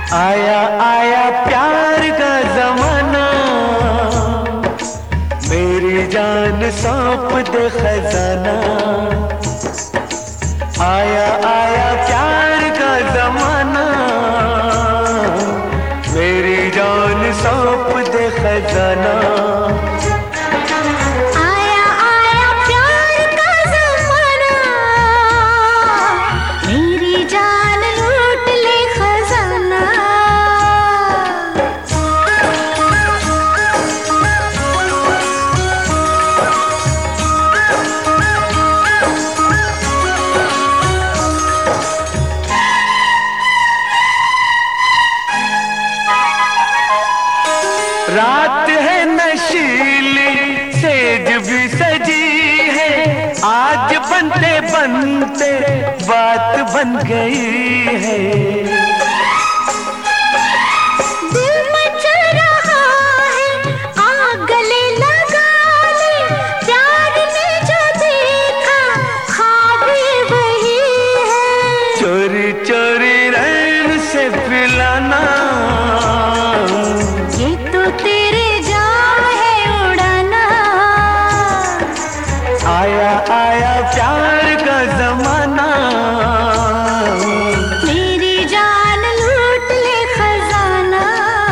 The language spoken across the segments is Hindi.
आया आया प्यार का जमाना, मेरी जान सौंप दे खजाना। आया आया प्यार का जमाना, मेरी जान सौंप दे खजाना। रात है नशीली, सेज भी सजी है, आज बनते बनते बात बन गई है। दिल मचल रहा है, आग गले लगा ले, प्यार ने जो देखा ख्वाब वही है। चोरी चोरी रैन से पिलाना, तेरे जाम है उड़ाना। आया आया प्यार का जमाना, मेरी जान लूट ले खजाना।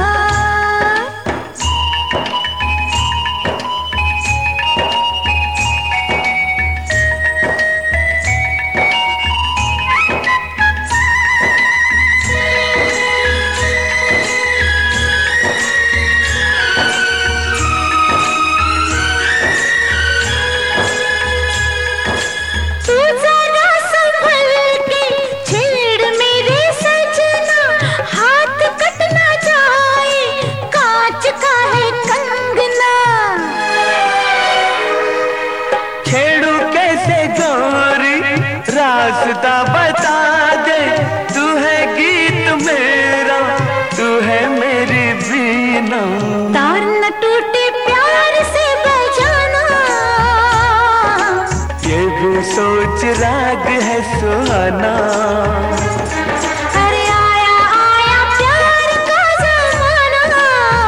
रास्ता बता दे, तू है गीत मेरा, तू है मेरी बीना। तार न टूटे प्यार से बजाना, ये भी सोच राग है सुहाना। अरे आया आया प्यार का जमाना,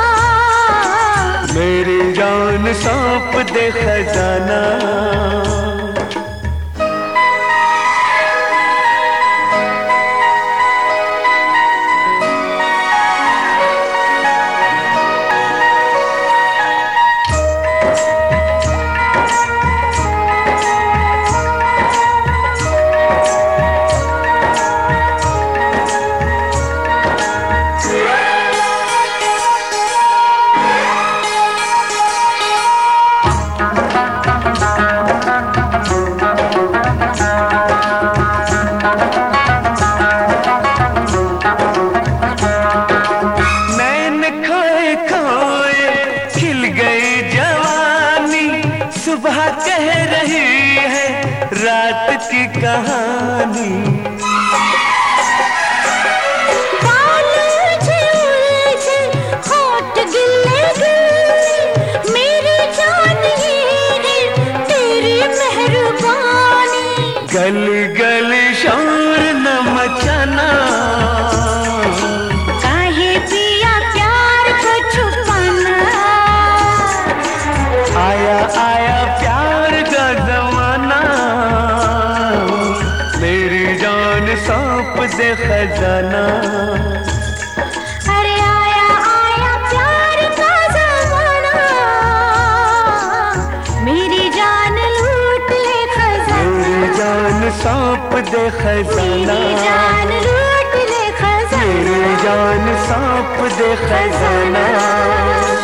मेरी जान सौंप दे खजाना। सुबह कह रही है रात की कहानी, बाल उलझे उलझे होठ गिले गिले, मेरी जान ये है तेरी मेहरबानी। गली गली शोर न मचाना, काहे पिया प्यार को छुपाना। आया आया प्यार का जमाना, मेरी जान सौंप दे खजाना। अरे आया आया प्यार का जमाना, मेरी जान लूट ले खजाना। मेरी जान सौंप दे खजाना, मेरी जान लूट ले खजाना। मेरी जान सौंप दे खजाना।